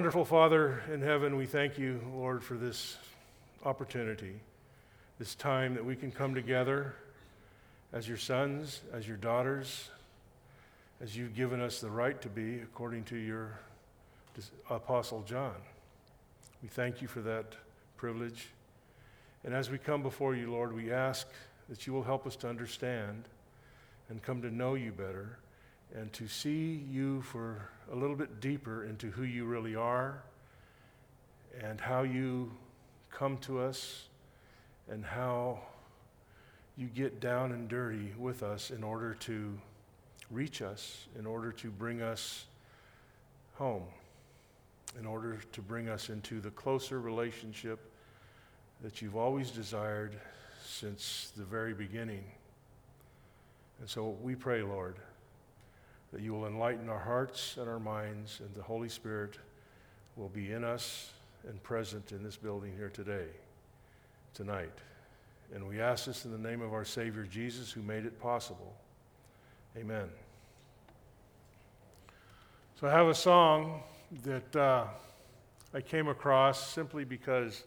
Wonderful Father in heaven, we thank you, Lord, for this opportunity, this time that we can come together as your sons, as your daughters, as you've given us the right to be according to your Apostle John. We thank you for that privilege. And as we come before you, Lord, we ask that you will help us to understand and come to know you better and to see you for a little bit deeper into who you really are and how you come to us and how you get down and dirty with us in order to reach us, in order to bring us home, in order to bring us into the closer relationship that you've always desired since the very beginning. And so we pray, Lord, that you will enlighten our hearts and our minds, and the Holy Spirit will be in us and present in this building here today, tonight. And we ask this in the name of our Savior Jesus, who made it possible. Amen. So I have a song that I came across simply because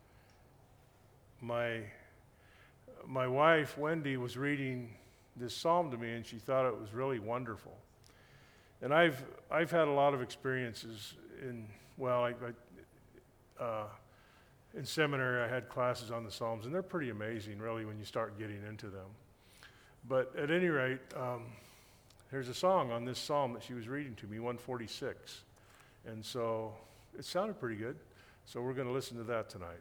my wife, Wendy, was reading this psalm to me, and she thought it was really wonderful. And I've had a lot of experiences in seminary. I had classes on the Psalms, and they're pretty amazing, really, when you start getting into them. But at any rate, there's a song on this psalm that she was reading to me, 146. And so it sounded pretty good. So we're going to listen to that tonight.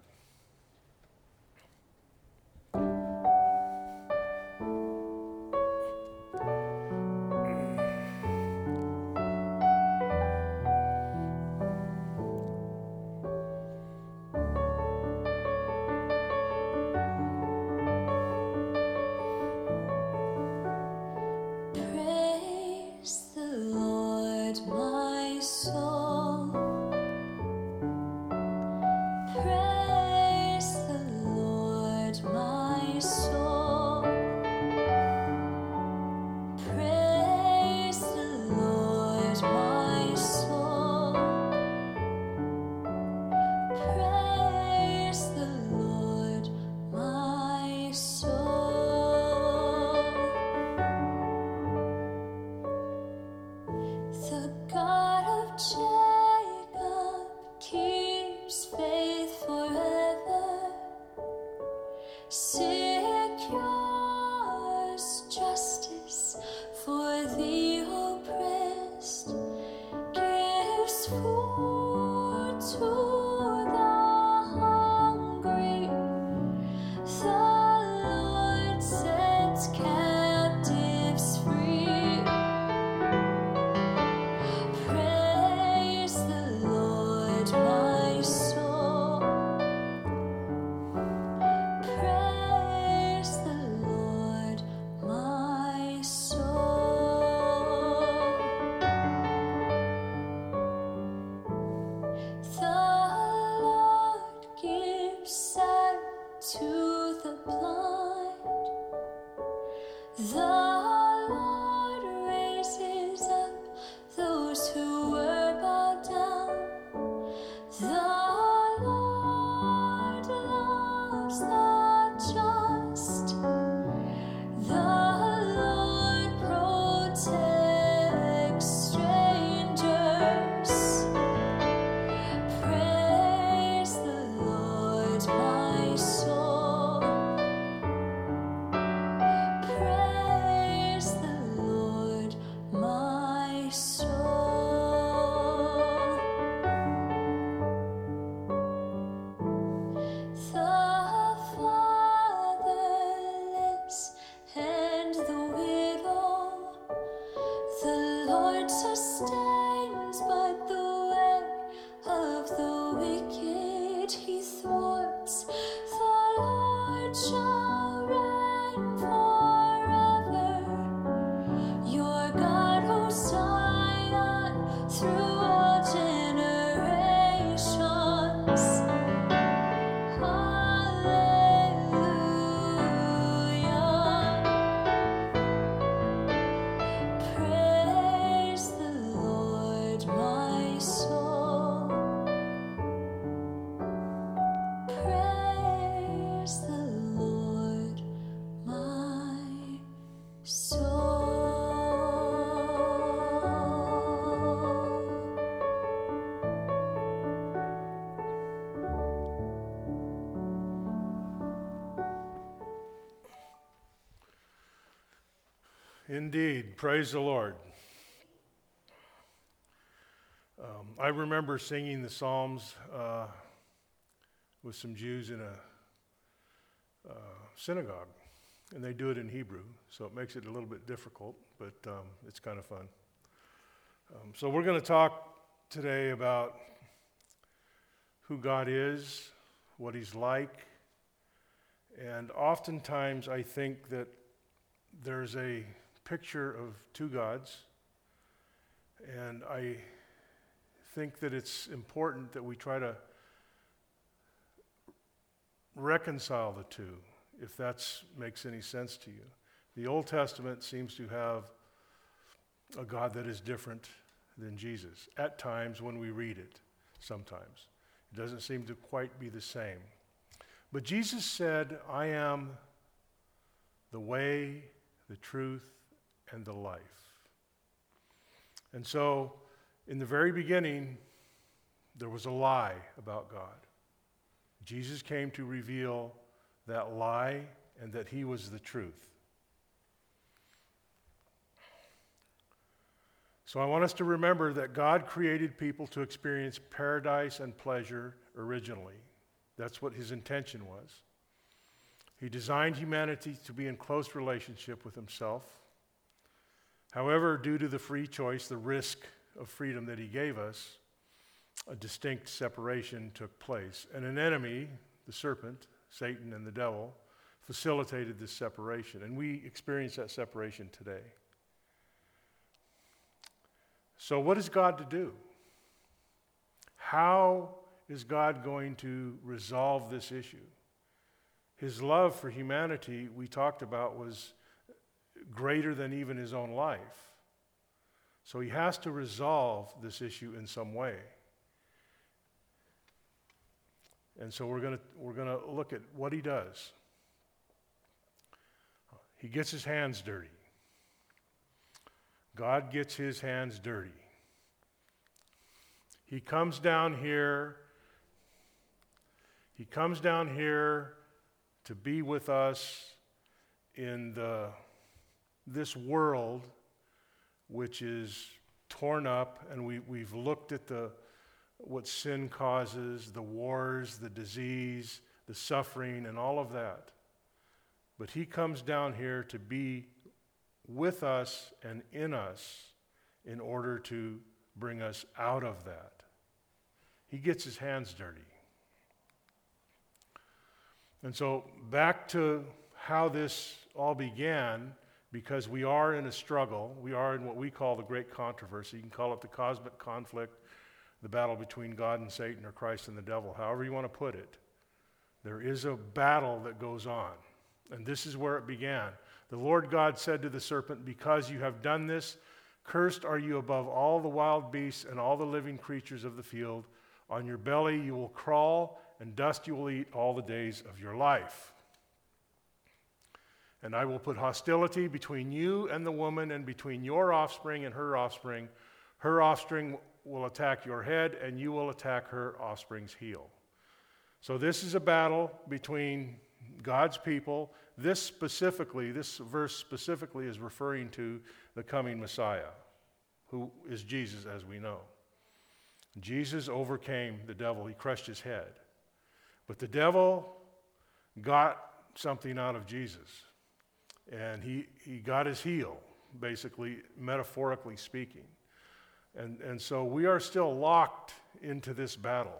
Praise the Lord, my soul. Indeed. Praise the Lord. I remember singing the Psalms with some Jews in a synagogue, and they do it in Hebrew, so it makes it a little bit difficult, but it's kind of fun. So we're going to talk today about who God is, what He's like, and oftentimes I think that there's a picture of two gods, and I think that it's important that we try to reconcile the two, if that makes any sense to you. The Old Testament seems to have a God that is different than Jesus, at times when we read it, sometimes. It doesn't seem to quite be the same. But Jesus said, I am the way, the truth, and the life. And so, in the very beginning, there was a lie about God. Jesus came to reveal that lie and that He was the truth. So I want us to remember that God created people to experience paradise and pleasure originally. That's what His intention was. He designed humanity to be in close relationship with Himself. However, due to the free choice, the risk of freedom that He gave us, a distinct separation took place. And an enemy, the serpent, Satan and the devil, facilitated this separation. And we experience that separation today. So what is God to do? How is God going to resolve this issue? His love for humanity, we talked about, was greater than even His own life. So He has to resolve this issue in some way. And so we're going to look at what He does. He gets His hands dirty. God gets His hands dirty. He comes down here. He comes down here to be with us in this world which is torn up, and we've looked at what sin causes, the wars, the disease, the suffering, and all of that. But He comes down here to be with us and in us in order to bring us out of that. He gets His hands dirty. And so back to how this all began, because we are in a struggle. We are in what we call the great controversy. You can call it the cosmic conflict, the battle between God and Satan, or Christ and the devil, however you want to put it. There is a battle that goes on, and this is where it began. The Lord God said to the serpent, because you have done this, cursed are you above all the wild beasts and all the living creatures of the field. On your belly you will crawl, and dust you will eat all the days of your life. And I will put hostility between you and the woman, and between your offspring and her offspring. Her offspring will attack your head, and you will attack her offspring's heel. So this is a battle between God's people. This verse specifically is referring to the coming Messiah, who is Jesus, as we know. Jesus overcame the devil. He crushed his head. But the devil got something out of Jesus. And he got his heel, basically, metaphorically speaking. And so we are still locked into this battle.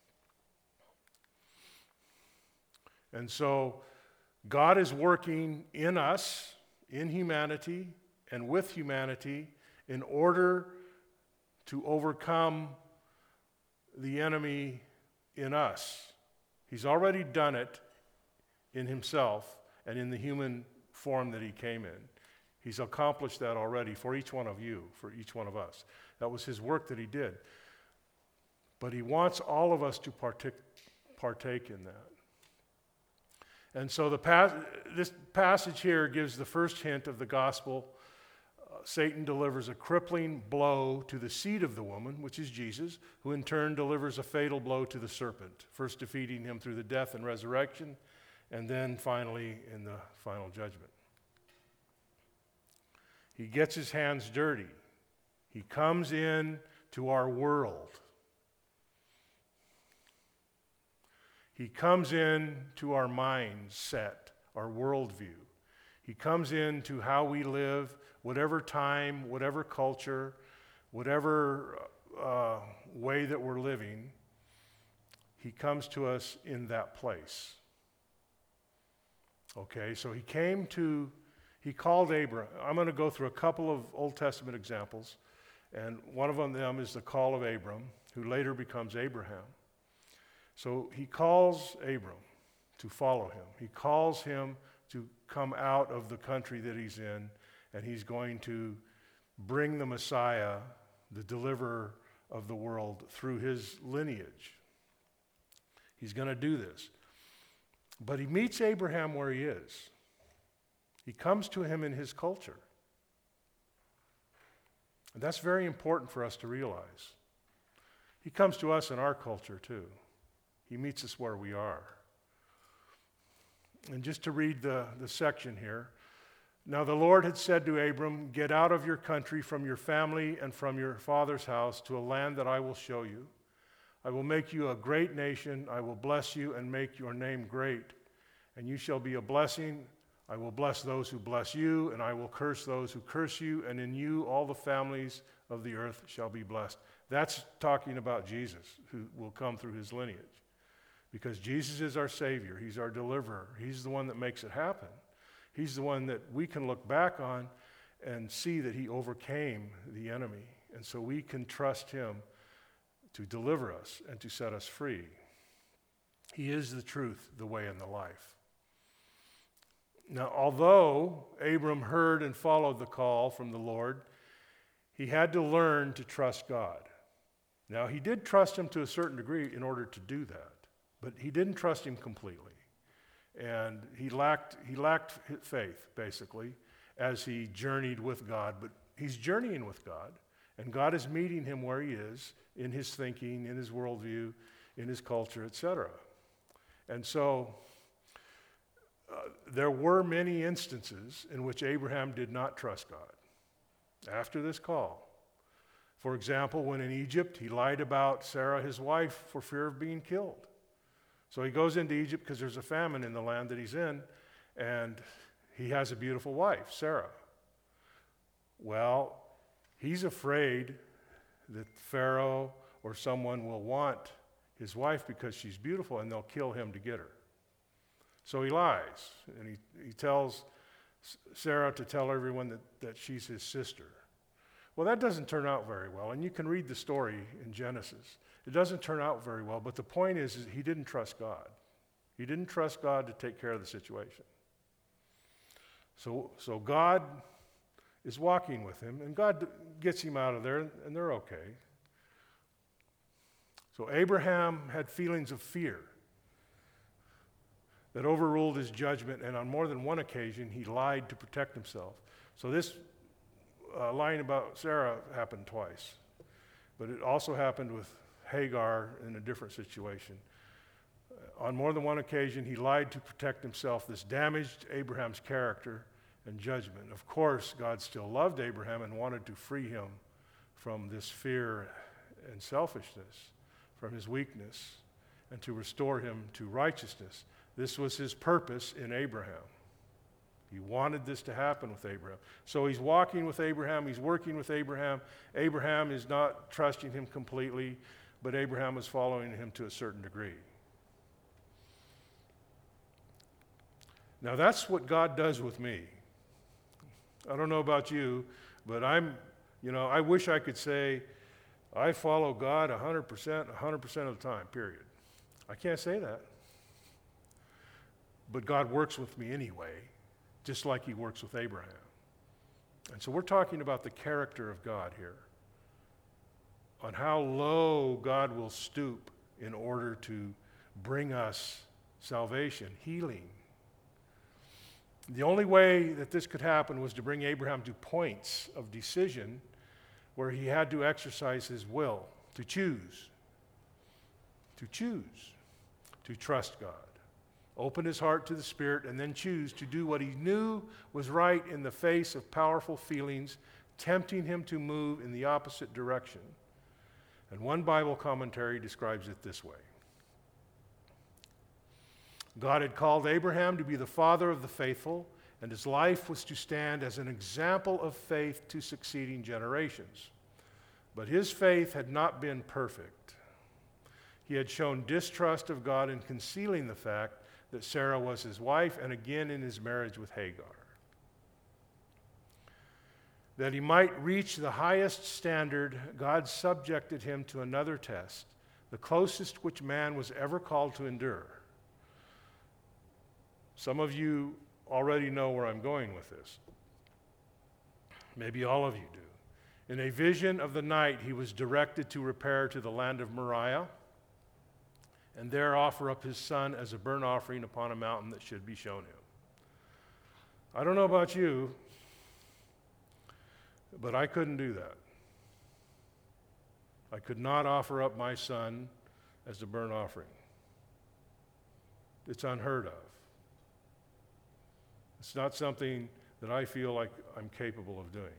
And so God is working in us, in humanity, and with humanity in order to overcome the enemy in us. He's already done it in Himself and in the human form that He came in. He's accomplished that already for each one of you, for each one of us. That was His work that He did. But He wants all of us to partake in that. And so this passage here gives the first hint of the gospel. Satan delivers a crippling blow to the seed of the woman, which is Jesus, who in turn delivers a fatal blow to the serpent, first defeating him through the death and resurrection, and then finally in the final judgment. He gets his hands dirty. He comes in to our world. He comes in to our mindset, our worldview. He comes into how we live, whatever time, whatever culture, whatever way that we're living. He comes to us in that place. Okay, so he called Abram. I'm going to go through a couple of Old Testament examples, and one of them is the call of Abram, who later becomes Abraham. So he calls Abram to follow him. He calls him to come out of the country that he's in, and he's going to bring the Messiah, the deliverer of the world, through his lineage. He's going to do this. But he meets Abraham where he is. He comes to him in his culture. And that's very important for us to realize. He comes to us in our culture too. He meets us where we are. And just to read the section here. Now the Lord had said to Abram, "Get out of your country, from your family, and from your father's house to a land that I will show you. I will make you a great nation. I will bless you and make your name great. And you shall be a blessing. I will bless those who bless you, and I will curse those who curse you. And in you all the families of the earth shall be blessed." That's talking about Jesus, who will come through his lineage. Because Jesus is our Savior. He's our deliverer. He's the one that makes it happen. He's the one that we can look back on and see that he overcame the enemy. And so we can trust him to deliver us and to set us free. He is the truth, the way, and the life. Now, although Abram heard and followed the call from the Lord, he had to learn to trust God. Now, he did trust him to a certain degree in order to do that, but he didn't trust him completely. And he lacked faith, basically, as he journeyed with God. But he's journeying with God, and God is meeting him where he is, in his thinking, in his worldview, in his culture, etc. And so there were many instances in which Abraham did not trust God after this call. For example, when in Egypt, he lied about Sarah, his wife, for fear of being killed. So he goes into Egypt because there's a famine in the land that he's in, and he has a beautiful wife, Sarah. Well, he's afraid that Pharaoh or someone will want his wife because she's beautiful, and they'll kill him to get her. So he lies, and he tells Sarah to tell everyone that she's his sister. Well, that doesn't turn out very well, and you can read the story in Genesis. It doesn't turn out very well, but the point is he didn't trust God. He didn't trust God to take care of the situation. So God is walking with him, and God gets him out of there, and they're okay. So Abraham had feelings of fear that overruled his judgment, and on more than one occasion, he lied to protect himself. So this lying about Sarah happened twice, but it also happened with Hagar in a different situation. On more than one occasion, he lied to protect himself. This damaged Abraham's character and judgment. Of course, God still loved Abraham and wanted to free him from this fear and selfishness, from his weakness, and to restore him to righteousness. This was his purpose in Abraham. He wanted this to happen with Abraham. So he's walking with Abraham, he's working with Abraham. Abraham is not trusting him completely, but Abraham is following him to a certain degree. Now that's what God does with me. I don't know about you, but I wish I could say I follow God 100% of the time, period. I can't say that. But God works with me anyway, just like he works with Abraham. And so we're talking about the character of God here, on how low God will stoop in order to bring us salvation, healing. The only way that this could happen was to bring Abraham to points of decision where he had to exercise his will, to choose, to trust God. open his heart to the Spirit, and then choose to do what he knew was right in the face of powerful feelings, tempting him to move in the opposite direction. And one Bible commentary describes it this way. God had called Abraham to be the father of the faithful, and his life was to stand as an example of faith to succeeding generations. But his faith had not been perfect. He had shown distrust of God in concealing the fact that Sarah was his wife, and again in his marriage with Hagar. That he might reach the highest standard, God subjected him to another test, the closest which man was ever called to endure. Some of you already know where I'm going with this. Maybe all of you do. In a vision of the night, he was directed to repair to the land of Moriah and there offer up his son as a burnt offering upon a mountain that should be shown him. I don't know about you, but I couldn't do that. I could not offer up my son as a burnt offering. It's unheard of. It's not something that I feel like I'm capable of doing.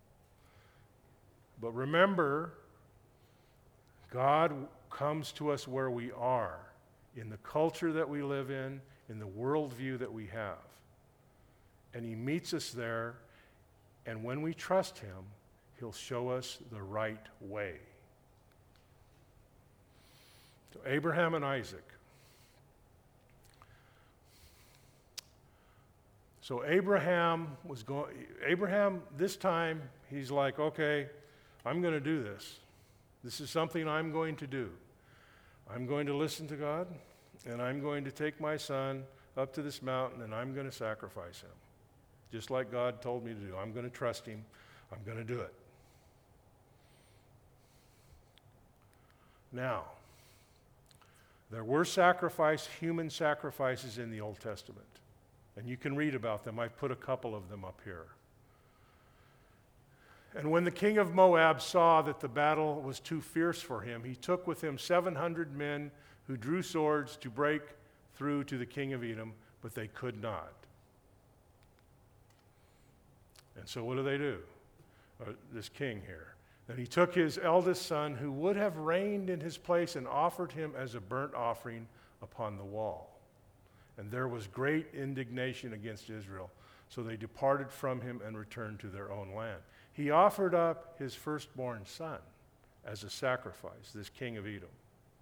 But remember, God comes to us where we are, in the culture that we live in the worldview that we have. And he meets us there, and when we trust him, he'll show us the right way. So Abraham and Isaac. So Abraham this time, he's like, okay, I'm going to do this. This is something I'm going to do. I'm going to listen to God, and I'm going to take my son up to this mountain, and I'm going to sacrifice him. Just like God told me to do. I'm going to trust him. I'm going to do it. Now, there were human sacrifices in the Old Testament. And you can read about them. I've put a couple of them up here. And when the king of Moab saw that the battle was too fierce for him, he took with him 700 men who drew swords to break through to the king of Edom, but they could not. And so what do? This king here. Then he took his eldest son, who would have reigned in his place, and offered him as a burnt offering upon the wall. And there was great indignation against Israel. So they departed from him and returned to their own land. He offered up his firstborn son as a sacrifice, this king of Edom.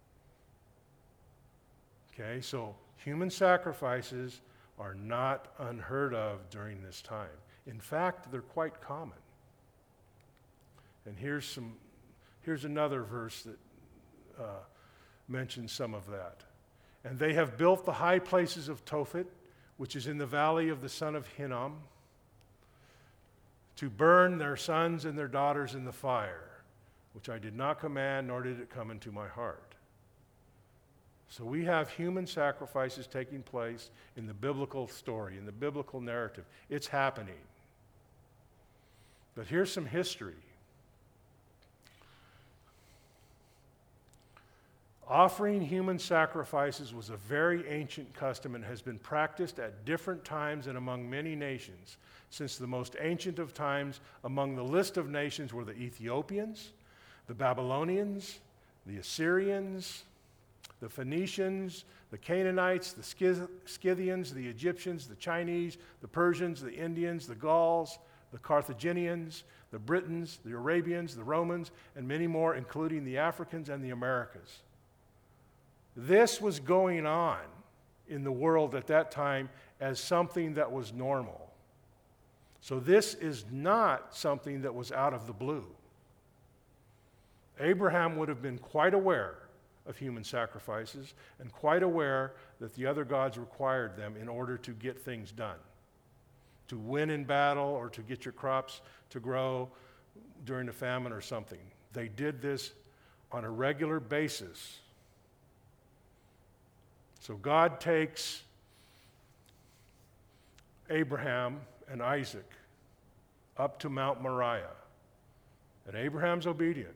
Okay, so human sacrifices are not unheard of during this time. In fact, they're quite common. And here's another verse that mentions some of that. And they have built the high places of Tophet, which is in the valley of the son of Hinnom, to burn their sons and their daughters in the fire, which I did not command, nor did it come into my heart. So we have human sacrifices taking place in the biblical story, in the biblical narrative. It's happening. But here's some history. Offering human sacrifices was a very ancient custom and has been practiced at different times and among many nations. Since the most ancient of times, among the list of nations were the Ethiopians, the Babylonians, the Assyrians, the Phoenicians, the Canaanites, the Scythians, the Egyptians, the Chinese, the Persians, the Indians, the Gauls, the Carthaginians, the Britons, the Arabians, the Romans, and many more, including the Africans and the Americas. This was going on in the world at that time as something that was normal. So this is not something that was out of the blue. Abraham would have been quite aware of human sacrifices and quite aware that the other gods required them in order to get things done, to win in battle or to get your crops to grow during a famine or something. They did this on a regular basis. So God takes Abraham and Isaac up to Mount Moriah, and Abraham's obedient.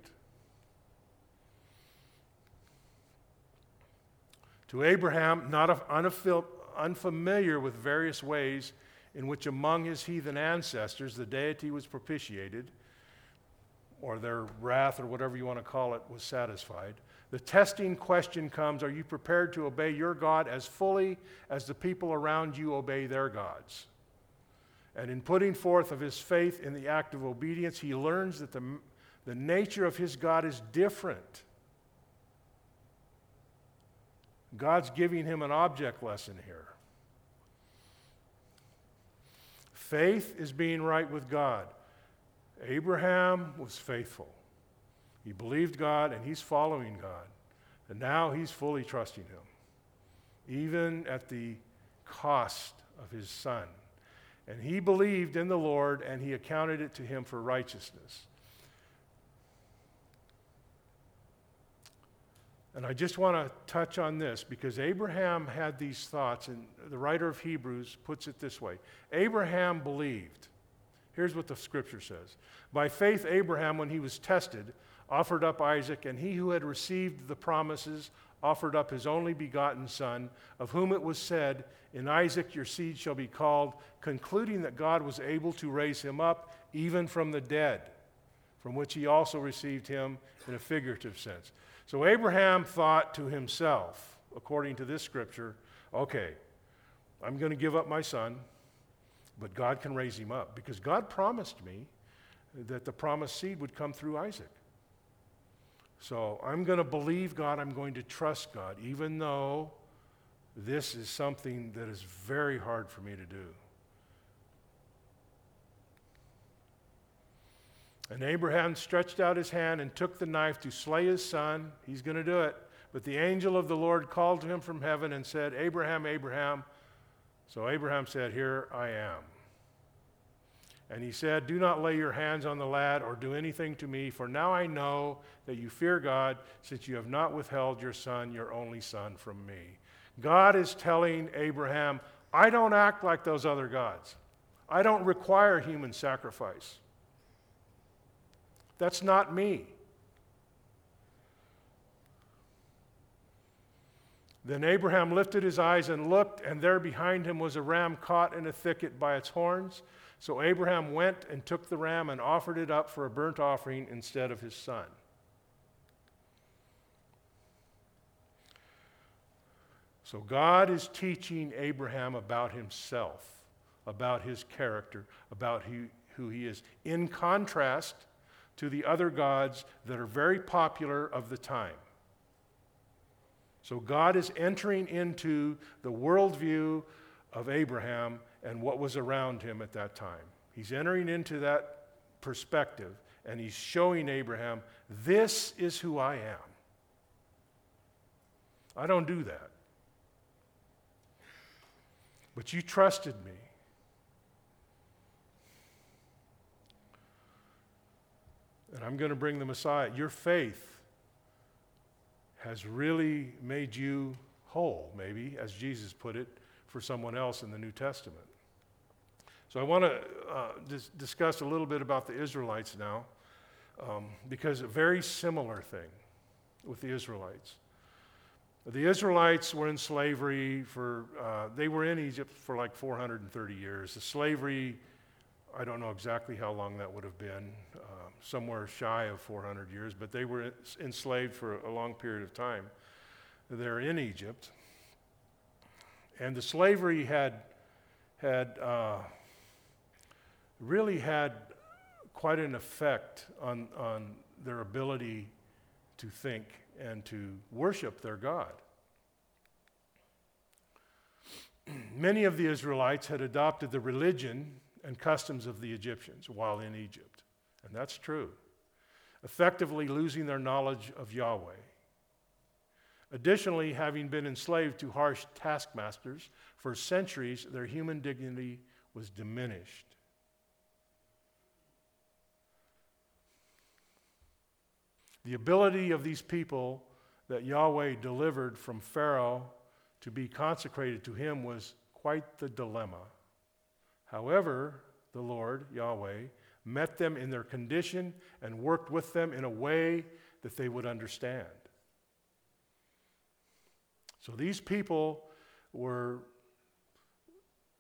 To Abraham, not unfamiliar with various ways in which among his heathen ancestors the deity was propitiated, or their wrath, or whatever you want to call it, was satisfied. The testing question comes, are you prepared to obey your God as fully as the people around you obey their gods? And in putting forth of his faith in the act of obedience, he learns that the nature of his God is different. God's giving him an object lesson here. Faith is being right with God. Abraham was faithful. He believed God and he's following God. And now he's fully trusting him, even at the cost of his son. And he believed in the Lord and he accounted it to him for righteousness. And I just want to touch on this because Abraham had these thoughts, and the writer of Hebrews puts it this way. Abraham believed. Here's what the scripture says. By faith, Abraham, when he was tested, offered up Isaac, and he who had received the promises offered up his only begotten son, of whom it was said, in Isaac your seed shall be called, concluding that God was able to raise him up even from the dead, from which he also received him in a figurative sense. So Abraham thought to himself, according to this scripture, okay, I'm going to give up my son, but God can raise him up, because God promised me that the promised seed would come through Isaac. So I'm going to believe God, I'm going to trust God, even though this is something that is very hard for me to do. And Abraham stretched out his hand and took the knife to slay his son. He's going to do it. But the angel of the Lord called to him from heaven and said, Abraham, Abraham. So Abraham said, here I am. And he said, do not lay your hands on the lad or do anything to me, for now I know that you fear God, since you have not withheld your son, your only son, from me. God is telling Abraham, I don't act like those other gods. I don't require human sacrifice. That's not me. Then Abraham lifted his eyes and looked, and there behind him was a ram caught in a thicket by its horns. So Abraham went and took the ram and offered it up for a burnt offering instead of his son. So God is teaching Abraham about himself, about his character, about who he is, in contrast to the other gods that are very popular of the time. So God is entering into the worldview of Abraham and what was around him at that time. He's entering into that perspective, and he's showing Abraham, this is who I am. I don't do that. But you trusted me. And I'm going to bring the Messiah. Your faith has really made you whole, maybe, as Jesus put it, for someone else in the New Testament. So I want to discuss a little bit about the Israelites now, because a very similar thing with the Israelites. The Israelites were in slavery they were in Egypt for like 430 years. The slavery, I don't know exactly how long that would have been, somewhere shy of 400 years, but they were enslaved for a long period of time. They're in Egypt. And the slavery had really had quite an effect on their ability to think and to worship their God. Many of the Israelites had adopted the religion and customs of the Egyptians while in Egypt, and that's true, effectively losing their knowledge of Yahweh. Additionally, having been enslaved to harsh taskmasters for centuries, their human dignity was diminished. The ability of these people that Yahweh delivered from Pharaoh to be consecrated to him was quite the dilemma. However, the Lord, Yahweh, met them in their condition and worked with them in a way that they would understand. So these people were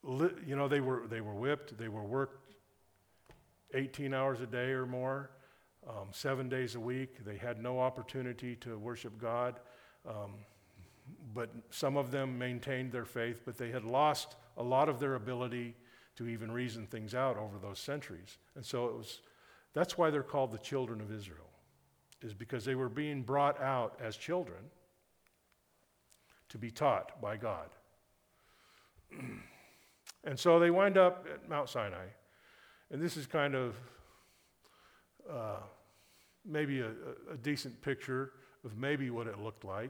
they were whipped, they were worked 18 hours a day or more, 7 days a week. They had no opportunity to worship God. But some of them maintained their faith, but they had lost a lot of their ability to even reason things out over those centuries. And so that's why they're called the children of Israel, is because they were being brought out as children to be taught by God. And so they wind up at Mount Sinai. And this is kind of maybe a decent picture of maybe what it looked like.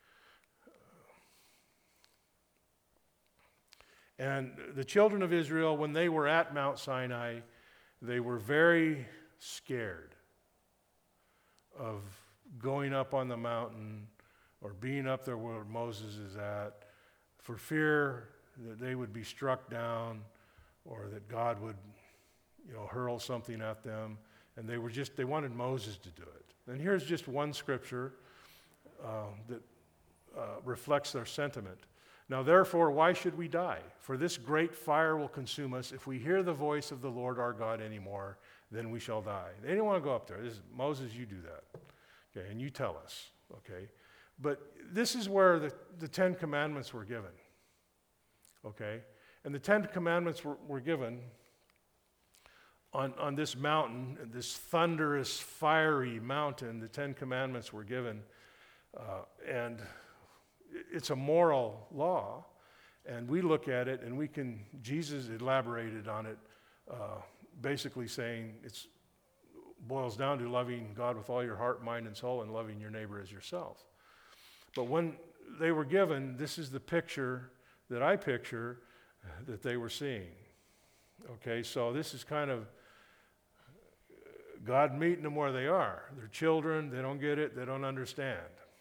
And the children of Israel, when they were at Mount Sinai, they were very scared of going up on the mountain or being up there where Moses is at, for fear that they would be struck down or that God would, hurl something at them. And they wanted Moses to do it. And here's just one scripture that reflects their sentiment. Now, therefore, why should we die? For this great fire will consume us. If we hear the voice of the Lord our God anymore, then we shall die. They didn't want to go up there. Moses, you do that. Okay, and you tell us. Okay, but this is where the Ten Commandments were given. Okay, and the Ten Commandments were given on this mountain, this thunderous, fiery mountain. The Ten Commandments were given, and it's a moral law, and we look at it, and Jesus elaborated on it, basically saying it boils down to loving God with all your heart, mind, and soul, and loving your neighbor as yourself. But when they were given, this is the picture that I picture that they were seeing. Okay, so this is kind of God meeting them where they are. They're children, they don't get it, they don't understand.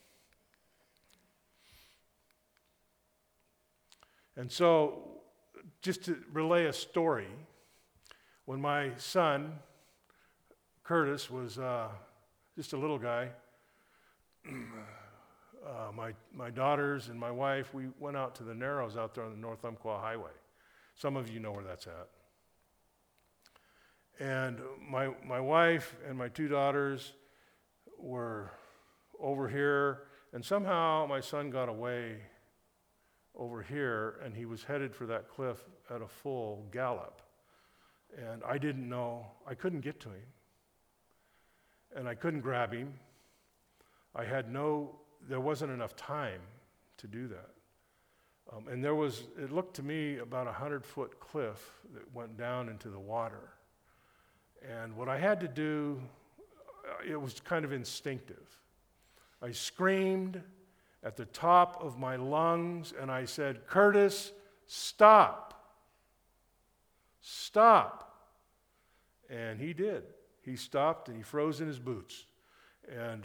And so, just to relay a story, when my son, Curtis, was just a little guy, my daughters and my wife, we went out to the Narrows out there on the North Umpqua Highway. Some of you know where that's at. And my wife and my two daughters were over here, and somehow my son got away over here, and he was headed for that cliff at a full gallop. And I didn't know, I couldn't get to him. And I couldn't grab him. There wasn't enough time to do that. And it looked to me about 100-foot cliff that went down into the water. And what I had to do, it was kind of instinctive. I screamed at the top of my lungs, and I said, "Curtis, stop. Stop." And he did. He stopped, and he froze in his boots. And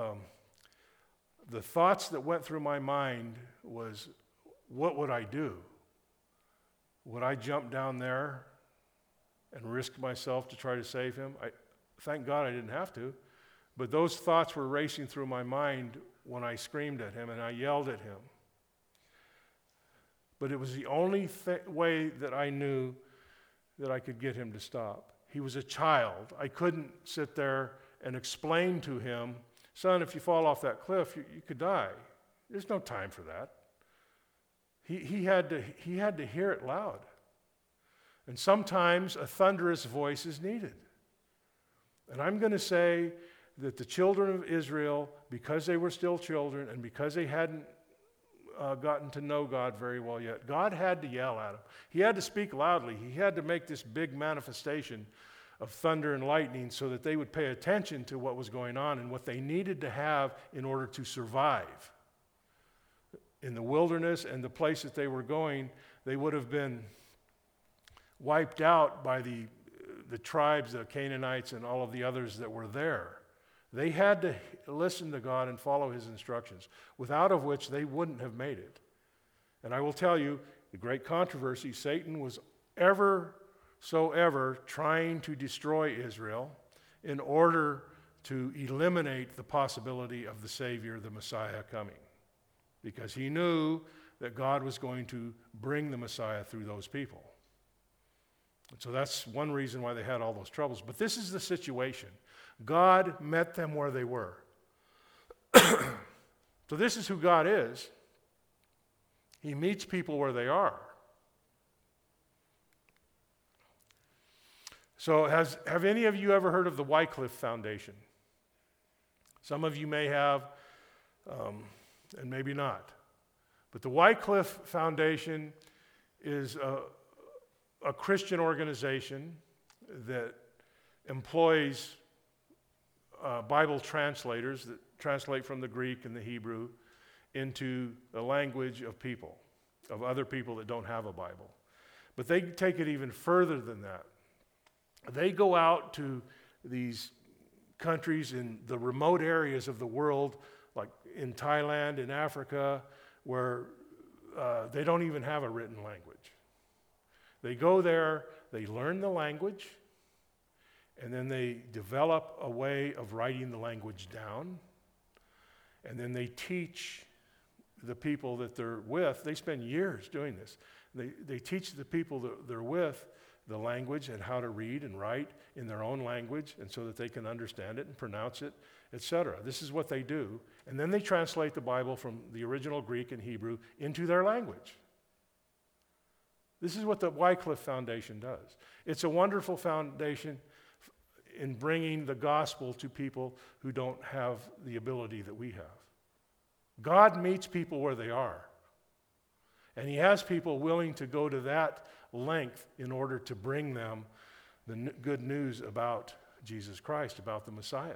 the thoughts that went through my mind was, what would I do? Would I jump down there and risk myself to try to save him? Thank God I didn't have to. But those thoughts were racing through my mind when I screamed at him and I yelled at him. But it was the only way that I knew that I could get him to stop. He was a child. I couldn't sit there and explain to him, "Son, if you fall off that cliff, you could die." There's no time for that. He had to hear it loud. And sometimes a thunderous voice is needed. And I'm going to say that the children of Israel, because they were still children and because they hadn't gotten to know God very well yet, God had to yell at them. He had to speak loudly. He had to make this big manifestation of thunder and lightning so that they would pay attention to what was going on and what they needed to have in order to survive. In the wilderness and the place that they were going, they would have been wiped out by the tribes, the Canaanites, and all of the others that were there. They had to listen to God and follow his instructions, without of which they wouldn't have made it. And I will tell you, the great controversy, Satan was ever trying to destroy Israel in order to eliminate the possibility of the Savior, the Messiah, coming. Because he knew that God was going to bring the Messiah through those people. And so that's one reason why they had all those troubles. But this is the situation. God met them where they were. So this is who God is. He meets people where they are. So have any of you ever heard of the Wycliffe Foundation? Some of you may have, and maybe not. But the Wycliffe Foundation is a Christian organization that employs Bible translators that translate from the Greek and the Hebrew into the language of people, of other people that don't have a Bible. But they take it even further than that. They go out to these countries in the remote areas of the world, like in Thailand, in Africa, where they don't even have a written language. They go there, they learn the language, and then they develop a way of writing the language down, and then they teach the people that they're with. They spend years doing this. They teach the people that they're with the language and how to read and write in their own language, and so that they can understand it and pronounce it, etc. This is what they do. And then they translate the Bible from the original Greek and Hebrew into their language. This is what the Wycliffe Foundation does. It's a wonderful foundation in bringing the gospel to people who don't have the ability that we have. God meets people where they are. And he has people willing to go to that length in order to bring them the good news about Jesus Christ, about the Messiah.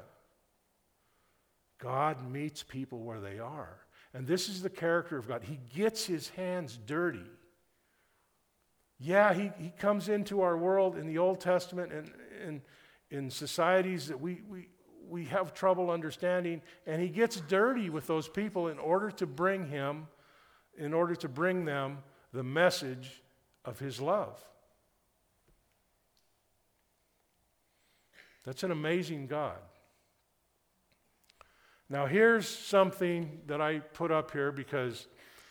God meets people where they are. And this is the character of God. He gets his hands dirty. Yeah, he comes into our world in the Old Testament and in societies that we have trouble understanding, and he gets dirty with those people in order to bring them the message of his love. That's an amazing God. Now here's something that I put up here because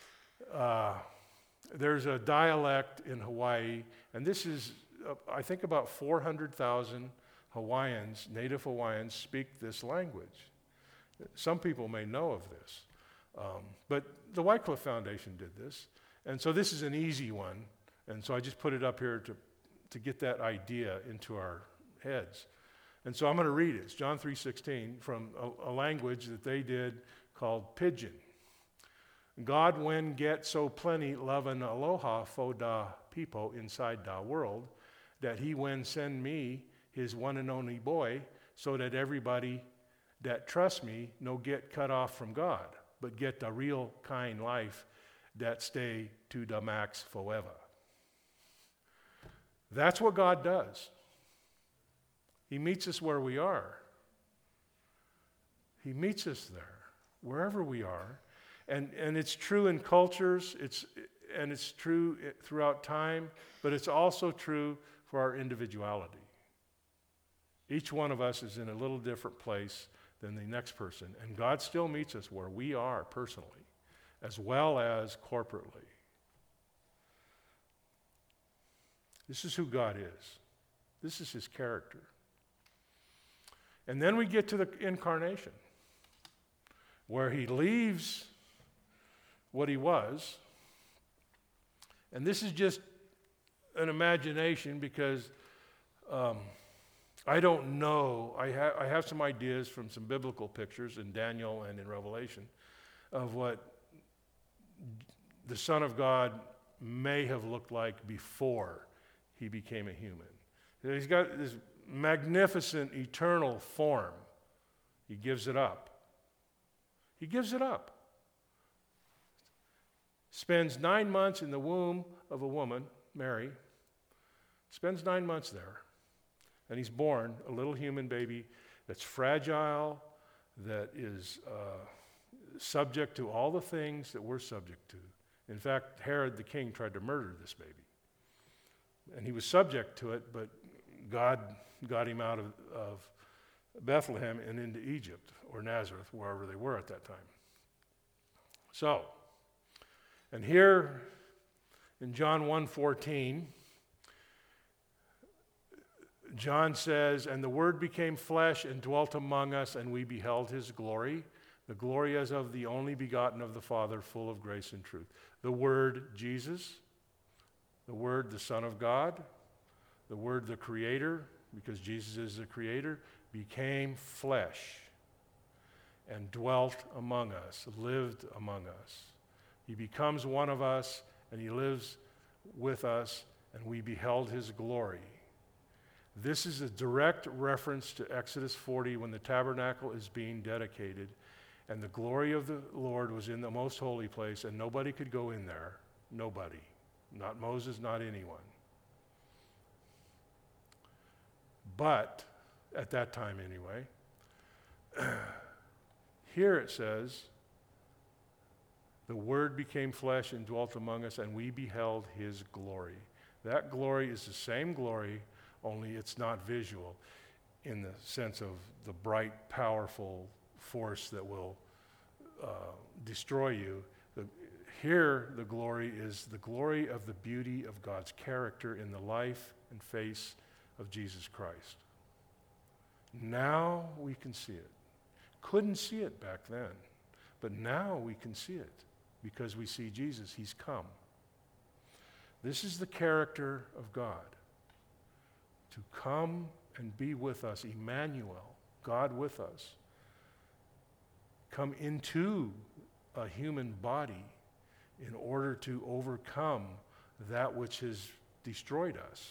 there's a dialect in Hawaii, and this is, I think about 400,000 Hawaiians, native Hawaiians, speak this language. Some people may know of this. But the Wycliffe Foundation did this, and so this is an easy one, and so I just put it up here to get that idea into our heads. And so I'm going to read it. It's John 3:16 from a language that they did called Pidgin. God when get so plenty love and aloha fo da people inside da world, that he when send me his one and only boy, so that everybody that trusts me no get cut off from God, but get the real kind life that stay to the max forever. That's what God does. He meets us where we are. He meets us there, wherever we are. And it's true in cultures, it's true throughout time, but it's also true for our individuality. Each one of us is in a little different place than the next person, and God still meets us where we are personally, as well as corporately. This is who God is. This is his character. And then we get to the incarnation, where he leaves what he was. And this is just an imagination because I don't know. I have some ideas from some biblical pictures in Daniel and in Revelation of what the Son of God may have looked like before he became a human. He's got this magnificent eternal form. He gives it up. He gives it up. Spends 9 months in the womb of a woman, Mary. Spends 9 months there. And he's born a little human baby that's fragile, that is subject to all the things that we're subject to. In fact, Herod the king tried to murder this baby. And he was subject to it, but God got him out of Bethlehem and into Egypt or Nazareth, wherever they were at that time. So, And here in John 1:14, John says, "And the Word became flesh and dwelt among us, and we beheld his glory, the glory as of the only begotten of the Father, full of grace and truth." The Word, Jesus, the Word, the Son of God, the Word, the Creator, because Jesus is the Creator, became flesh and dwelt among us, lived among us. He becomes one of us, and he lives with us, and we beheld his glory. This is a direct reference to Exodus 40 when the tabernacle is being dedicated, and the glory of the Lord was in the most holy place, and nobody could go in there. Nobody. Not Moses, not anyone. But, at that time anyway, here it says, the Word became flesh and dwelt among us, and we beheld his glory. That glory is the same glory, only it's not visual in the sense of the bright, powerful force that will destroy you. Here, the glory is the glory of the beauty of God's character in the life and face of Jesus Christ. Now we can see it. Couldn't see it back then, but now we can see it because we see Jesus. He's come. This is the character of God, to come and be with us, Emmanuel, God with us, come into a human body in order to overcome that which has destroyed us.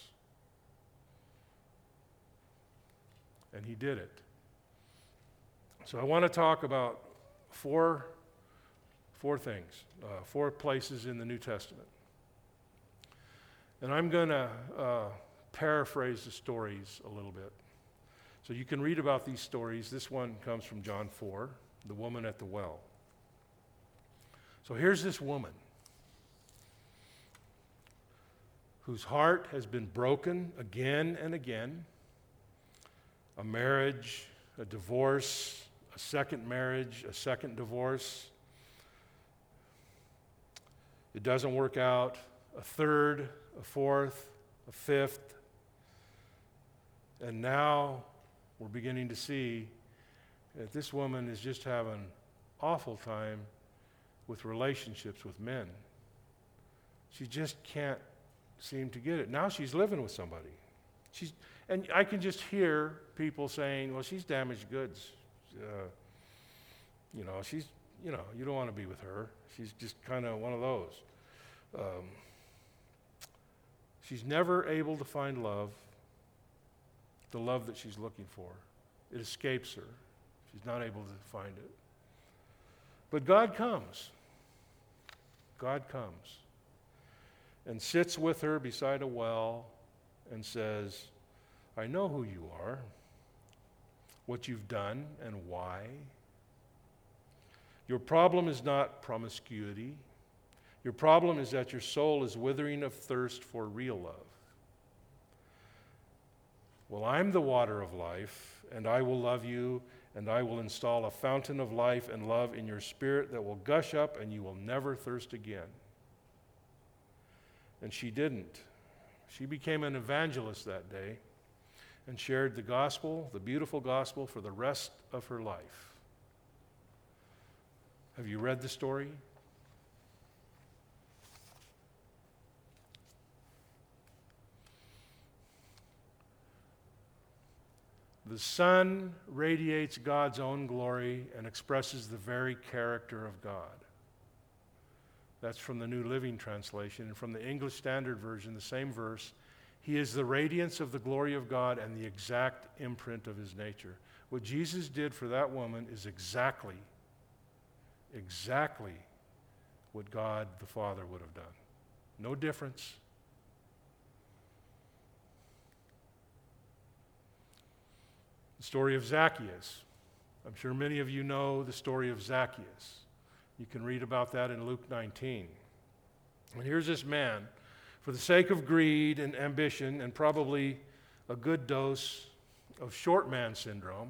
And he did it. So I want to talk about four things, 4 places in the New Testament. And I'm going to paraphrase the stories a little bit. So you can read about these stories. This one comes from John 4, the woman at the well. So here's this woman whose heart has been broken again and again. A marriage, a divorce, a second marriage, a second divorce. It doesn't work out. A third, a fourth, a fifth. And now we're beginning to see that this woman is just having an awful time with relationships with men. She just can't seem to get it. Now she's living with somebody. And I can just hear people saying, well, she's damaged goods. You don't want to be with her. She's just kind of one of those. She's never able to find love, the love that she's looking for. It escapes her. She's not able to find it. But God comes. God comes and sits with her beside a well and says, I know who you are, what you've done, and why. Your problem is not promiscuity. Your problem is that your soul is withering of thirst for real love. Well, I'm the water of life, and I will love you, and I will install a fountain of life and love in your spirit that will gush up, and you will never thirst again. And she didn't. She became an evangelist that day and shared the gospel, the beautiful gospel, for the rest of her life. Have you read the story? The sun radiates God's own glory and expresses the very character of God. That's from the New Living Translation. And from the English Standard Version, the same verse, he is the radiance of the glory of God and the exact imprint of his nature. What Jesus did for that woman is exactly what God the Father would have done. No difference. The story of Zacchaeus. I'm sure many of you know the story of Zacchaeus. You can read about that in Luke 19. And here's this man, for the sake of greed and ambition and probably a good dose of short man syndrome,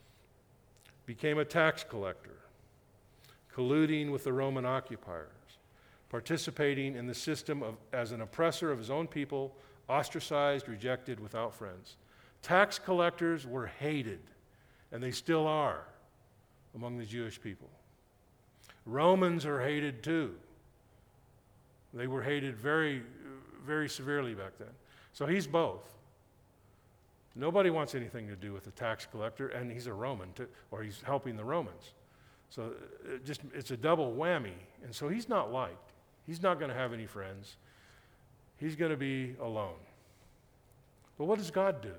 became a tax collector, colluding with the Roman occupiers. participating in the system as an oppressor of his own people, ostracized, rejected, without friends. Tax collectors were hated, and they still are among the Jewish people. Romans are hated too. They were hated very, very severely back then. So he's both. Nobody wants anything to do with the tax collector, and he's a Roman, too, or he's helping the Romans. So it's a double whammy, and so he's not liked. He's not going to have any friends. He's going to be alone. But what does God do?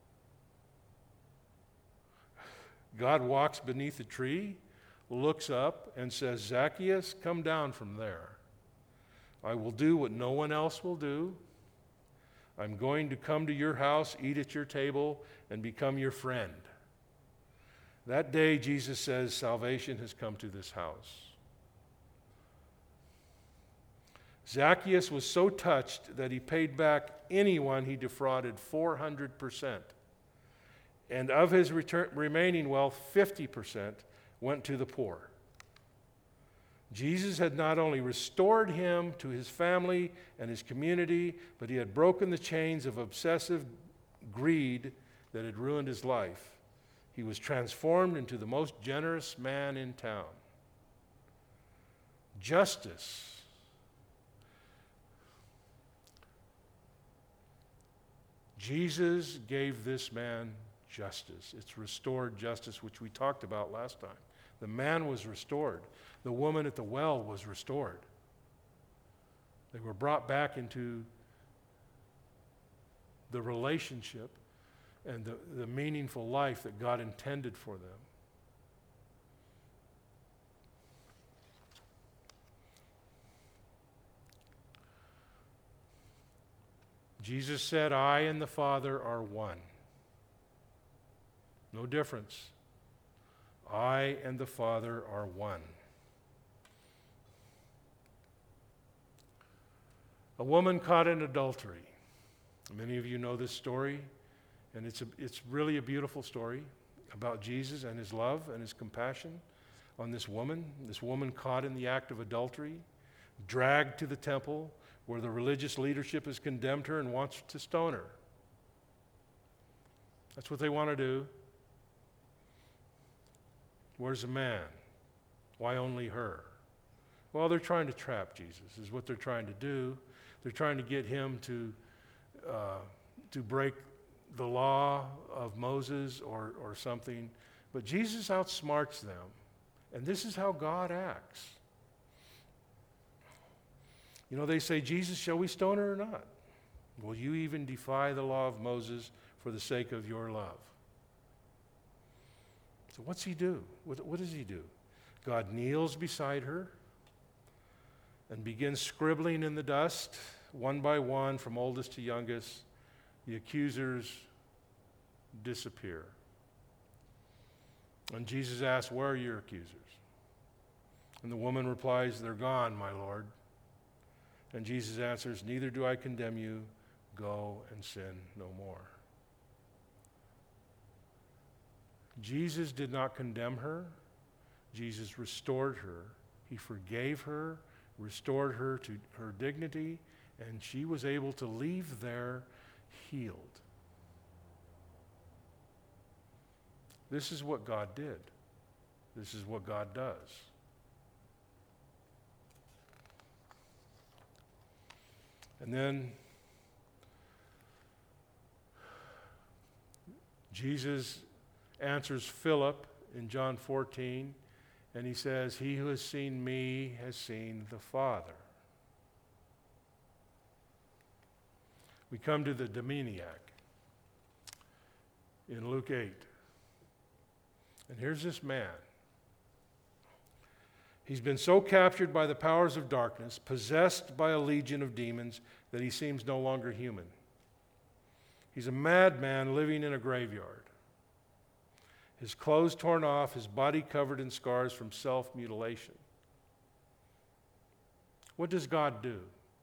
God walks beneath a tree, looks up, and says, Zacchaeus, come down from there. I will do what no one else will do. I'm going to come to your house, eat at your table, and become your friend. That day, Jesus says, salvation has come to this house. Zacchaeus was so touched that he paid back anyone he defrauded 400%. And of his remaining wealth, 50% went to the poor. Jesus had not only restored him to his family and his community, but he had broken the chains of obsessive greed that had ruined his life. He was transformed into the most generous man in town. Justice. Jesus gave this man justice. It's restored justice, which we talked about last time. The man was restored. The woman at the well was restored. They were brought back into the relationship and the meaningful life that God intended for them. Jesus said, I and the Father are one. No difference. I and the Father are one. A woman caught in adultery. Many of you know this story, and it's really a beautiful story about Jesus and his love and his compassion on this woman caught in the act of adultery, dragged to the temple where the religious leadership has condemned her and wants to stone her. That's what they want to do. Where's the man? Why only her? Well, they're trying to trap Jesus, is what they're trying to do. They're trying to get him to break the law of Moses or something. But Jesus outsmarts them. And this is how God acts. You know, they say, Jesus, shall we stone her or not? Will you even defy the law of Moses for the sake of your love? So what's he do? What does he do? God kneels beside her and begins scribbling in the dust, one by one, from oldest to youngest. The accusers disappear. And Jesus asks, where are your accusers? And the woman replies, they're gone, my Lord. And Jesus answers, neither do I condemn you. Go and sin no more. Jesus did not condemn her. Jesus restored her. He forgave her, restored her to her dignity, and she was able to leave there healed. This is what God did. This is what God does. And then Jesus answers Philip in John 14, and he says, he who has seen me has seen the Father. We come to the demoniac in Luke 8. And here's this man. He's been so captured by the powers of darkness, possessed by a legion of demons, that he seems no longer human. He's a madman living in a graveyard. His clothes torn off, his body covered in scars from self-mutilation. What does God do?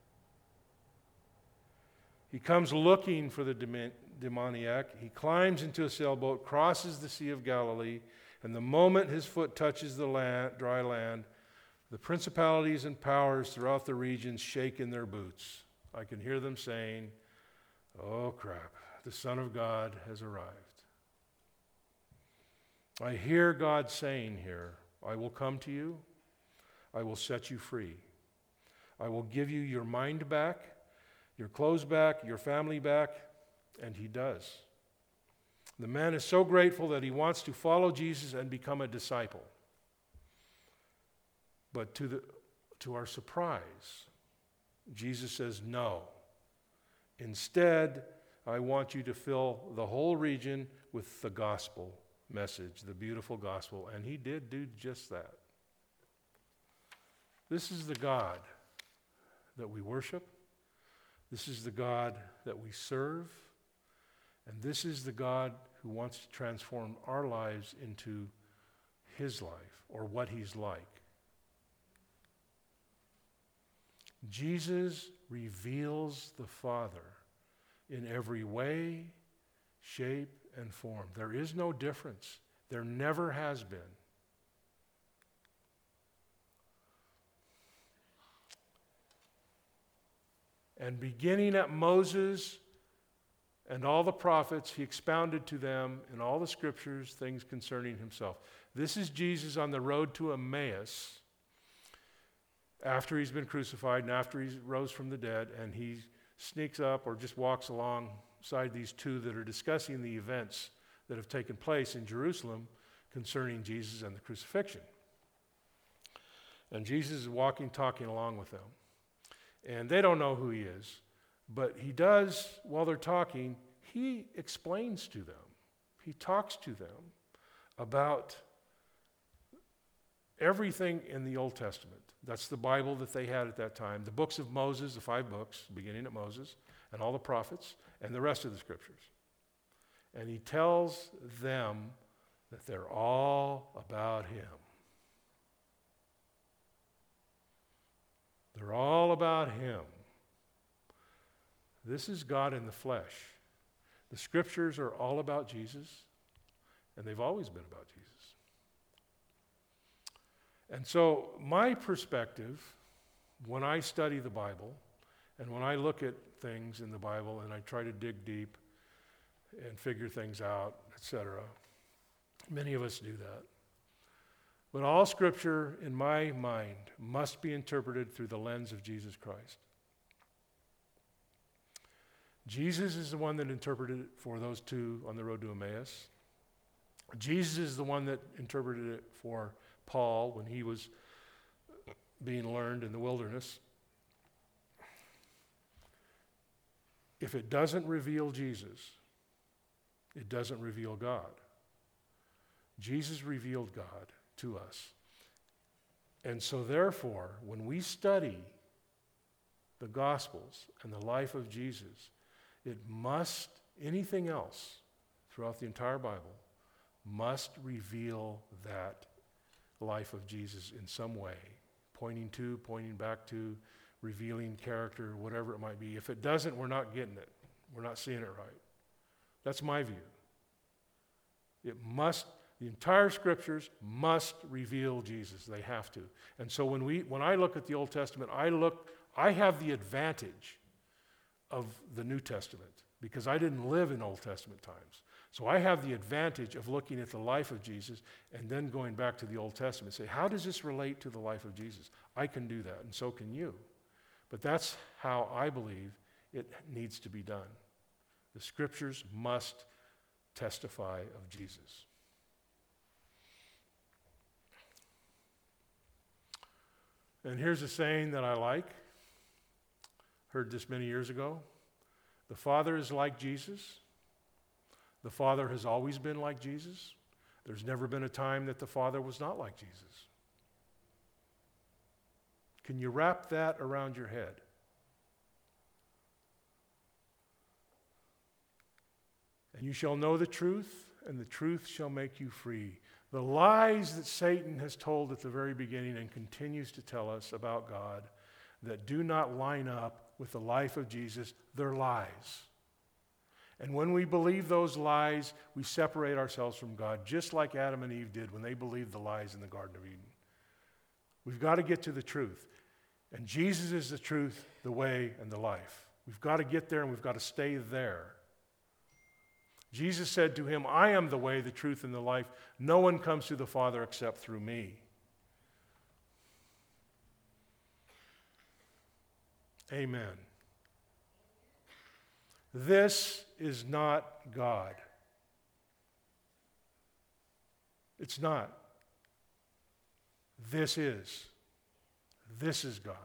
He comes looking for the demoniac. He climbs into a sailboat, crosses the Sea of Galilee, and the moment his foot touches the dry land, The principalities and powers throughout the region shake in their boots. I can hear them saying, "Oh crap, the Son of God has arrived." I hear God saying here, "I will come to you. I will set you free. I will give you your mind back, your clothes back, your family back," and he does. The man is so grateful that he wants to follow Jesus and become a disciple. But to our surprise, Jesus says, "No. Instead, I want you to fill the whole region with the gospel message, the beautiful gospel." And he did do just that. This is the God that we worship. This is the God that we serve. And this is the God who wants to transform our lives into his life, or what he's like. Jesus reveals the Father in every way, shape, and form. There is no difference. There never has been. And beginning at Moses and all the prophets, he expounded to them in all the scriptures things concerning himself. This is Jesus on the road to Emmaus after he's been crucified and after he rose from the dead, and he sneaks up or just walks alongside these two that are discussing the events that have taken place in Jerusalem concerning Jesus and the crucifixion. And Jesus is walking, talking along with them. And they don't know who he is, but he does, while they're talking, he explains to them. He talks to them about everything in the Old Testament. That's the Bible that they had at that time. The books of Moses, the 5 books, beginning at Moses, and all the prophets, and the rest of the scriptures. And he tells them that they're all about him. They're all about him. This is God in the flesh. The scriptures are all about Jesus, and they've always been about Jesus. And so my perspective, when I study the Bible, and when I look at things in the Bible, and I try to dig deep and figure things out, etc., many of us do that. But all scripture, in my mind, must be interpreted through the lens of Jesus Christ. Jesus is the one that interpreted it for those two on the road to Emmaus. Jesus is the one that interpreted it for Paul when he was being learned in the wilderness. If it doesn't reveal Jesus, it doesn't reveal God. Jesus revealed God to us. And so therefore, when we study the Gospels and the life of Jesus, it must, anything else throughout the entire Bible, must reveal that life of Jesus in some way, pointing to, pointing back to, revealing character, whatever it might be. If it doesn't, we're not getting it. We're not seeing it right. That's my view. It must, the entire scriptures must reveal Jesus. They have to. And so when I look at the Old Testament, I have the advantage of the New Testament because I didn't live in Old Testament times. So I have the advantage of looking at the life of Jesus and then going back to the Old Testament and say, how does this relate to the life of Jesus? I can do that, and so can you. But that's how I believe it needs to be done. The scriptures must testify of Jesus. And here's a saying that I like. Heard this many years ago. The Father is like Jesus. The Father has always been like Jesus. There's never been a time that the Father was not like Jesus. Can you wrap that around your head? And you shall know the truth, and the truth shall make you free. The lies that Satan has told at the very beginning and continues to tell us about God that do not line up with the life of Jesus, they're lies. And when we believe those lies, we separate ourselves from God, just like Adam and Eve did when they believed the lies in the Garden of Eden. We've got to get to the truth. And Jesus is the truth, the way, and the life. We've got to get there and we've got to stay there. Jesus said to him, I am the way, the truth, and the life. No one comes to the Father except through me. Amen. This is not God. It's not. This is. This is God,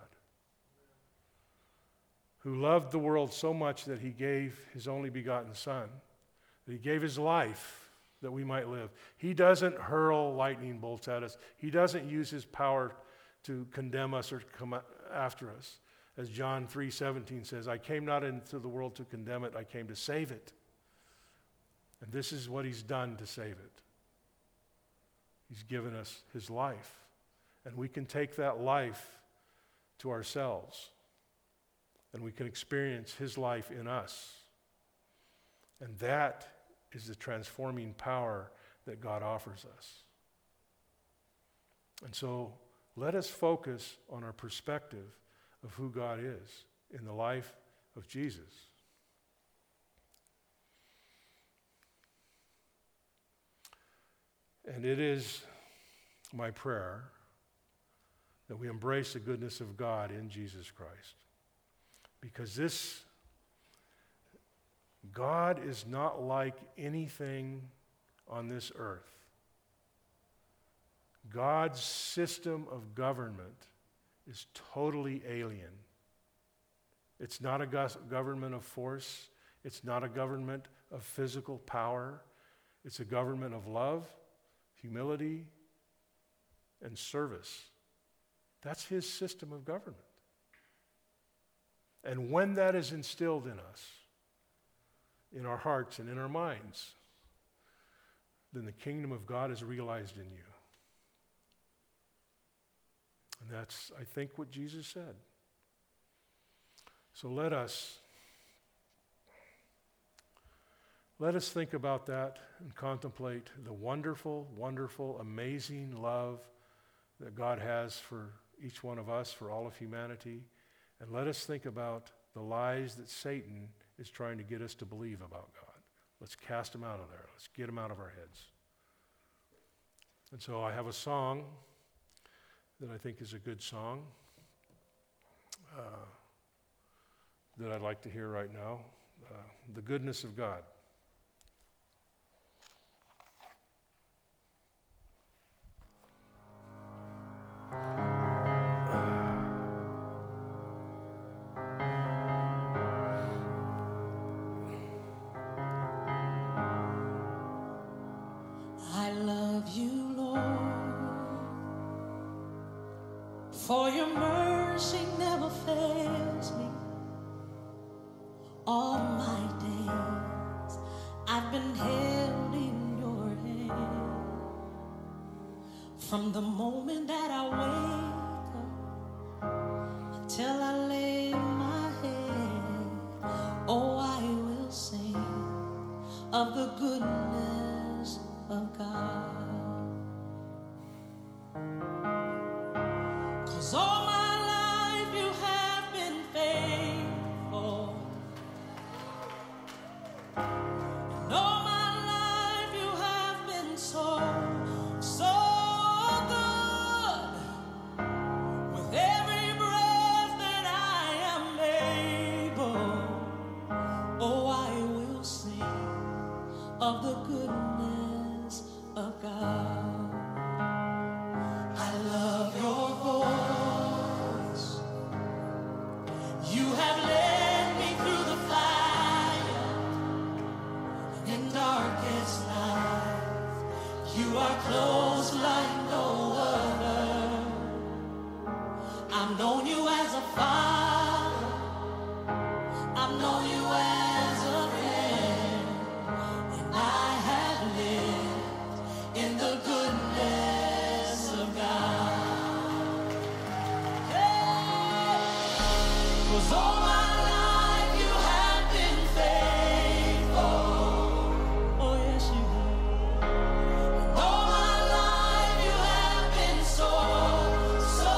who loved the world so much that he gave his only begotten Son, that he gave his life that we might live. He doesn't hurl lightning bolts at us. He doesn't use his power to condemn us or come after us. As John 3:17 says, I came not into the world to condemn it, I came to save it. And this is what he's done to save it. He's given us his life. And we can take that life to ourselves. And we can experience his life in us. And that is the transforming power that God offers us. And so let us focus on our perspective of who God is in the life of Jesus. And it is my prayer that we embrace the goodness of God in Jesus Christ. Because this God is not like anything on this earth. God's system of government is totally alien. It's not a government of force. It's not a government of physical power. It's a government of love, humility, and service. That's his system of government. And when that is instilled in us, in our hearts and in our minds, then the kingdom of God is realized in you. And that's, I think, what Jesus said. So let us think about that and contemplate the wonderful, wonderful, amazing love that God has for each one of us, for all of humanity. And let us think about the lies that Satan is trying to get us to believe about God. Let's cast them out of there. Let's get them out of our heads. And so I have a song that I think is a good song that I'd like to hear right now, The Goodness of God. I love you, Lord, for your mercy never fails me. All my days I've been held in your hand. From the moment that I wake up until I lay my head, oh, I will sing of the goodness of God. 'Cause all my life you have been faithful. And all my life you have been so, so good. With every breath that I am able, oh, I will sing of the goodness of God. I love your voice. You have led me through the fire in darkest night. You are close like no other. I've known you as a father. I've known you as a friend. And I have lived in the goodness of God. Yeah. 'Cause all my life you have been faithful. Oh, yes, you have. And all my life you have been so, so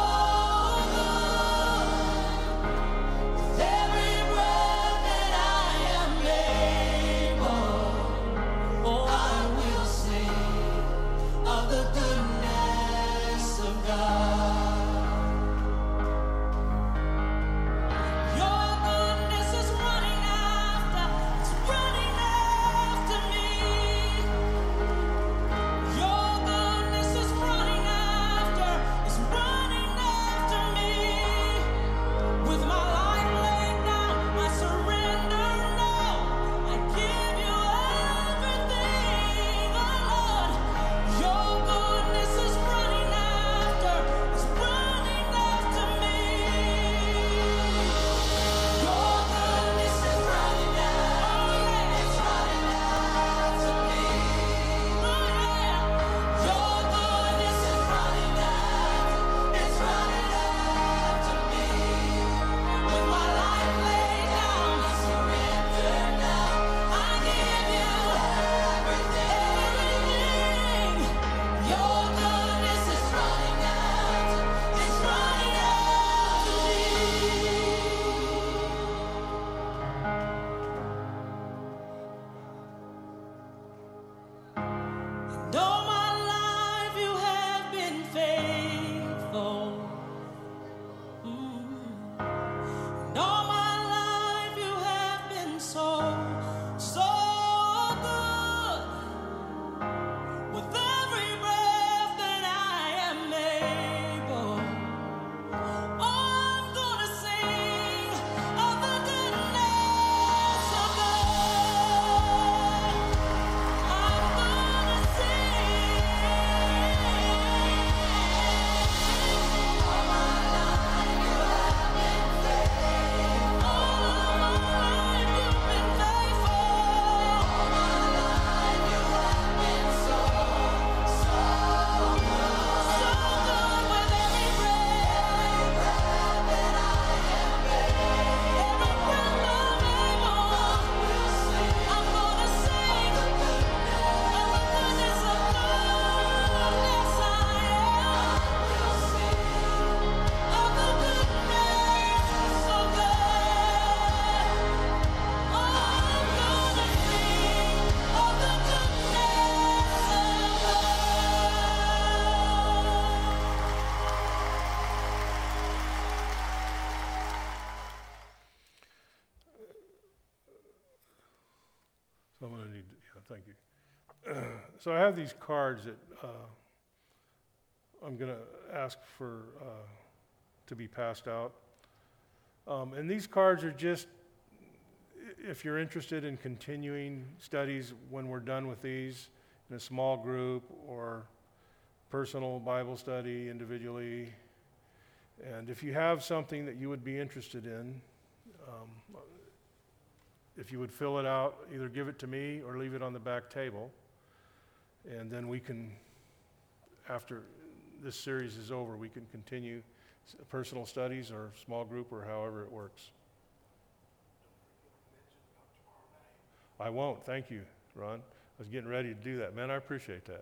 So I'm going to need, thank you. So I have these cards that I'm going to ask for to be passed out. And these cards are just, if you're interested in continuing studies when we're done with these in a small group or personal Bible study individually, and if you have something that you would be interested in, if you would fill it out, either give it to me or leave it on the back table, and then we can, after this series is over, we can continue personal studies or small group or however it works. I won't. Thank you, Ron. I was getting ready to do that. Man, I appreciate that.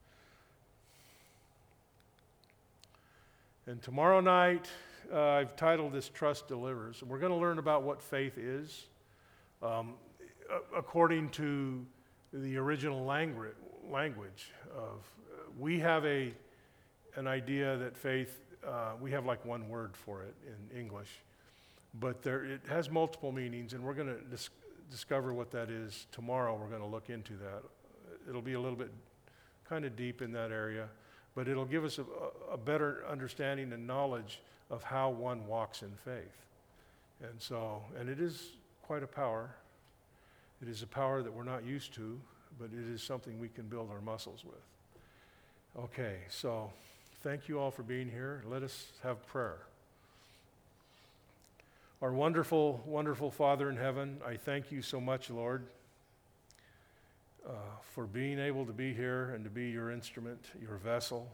And tomorrow night, I've titled this Trust Delivers. And we're going to learn about what faith is according to the original language of, we have an idea that faith, we have like one word for it in English, but it has multiple meanings, and we're going to discover what that is tomorrow. We're going to look into that. It'll be a little bit kind of deep in that area, but it'll give us a better understanding and knowledge of how one walks in faith. And it is quite a power. It is a power that we're not used to, but it is something we can build our muscles with. Okay, so thank you all for being here. Let us have prayer. Our wonderful, wonderful Father in heaven, I thank you so much, Lord, for being able to be here and to be your instrument, your vessel.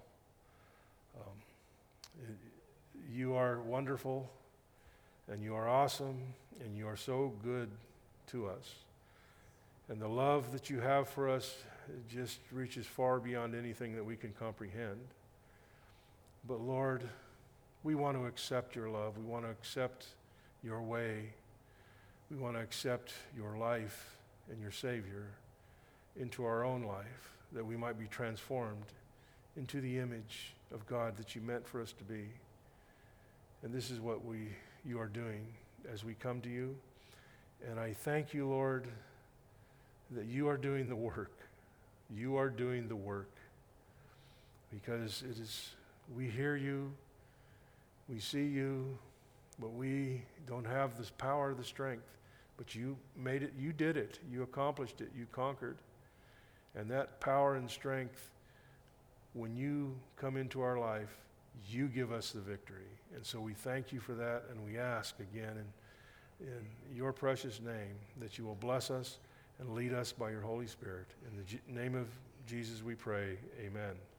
You are wonderful, and you are awesome, and you are so good to us. And the love that you have for us just reaches far beyond anything that we can comprehend. But Lord, we want to accept your love. We want to accept your way. We want to accept your life and your Savior into our own life, that we might be transformed into the image of God that you meant for us to be. And this is what you are doing as we come to you. And I thank you, Lord, that you are doing the work. You are doing the work. Because we hear you, we see you, but we don't have this power, the strength. But you made it, you did it, you accomplished it, you conquered. And that power and strength, when you come into our life, you give us the victory. And so we thank you for that, and we ask again in your precious name that you will bless us and lead us by your Holy Spirit. In the name of Jesus we pray, amen.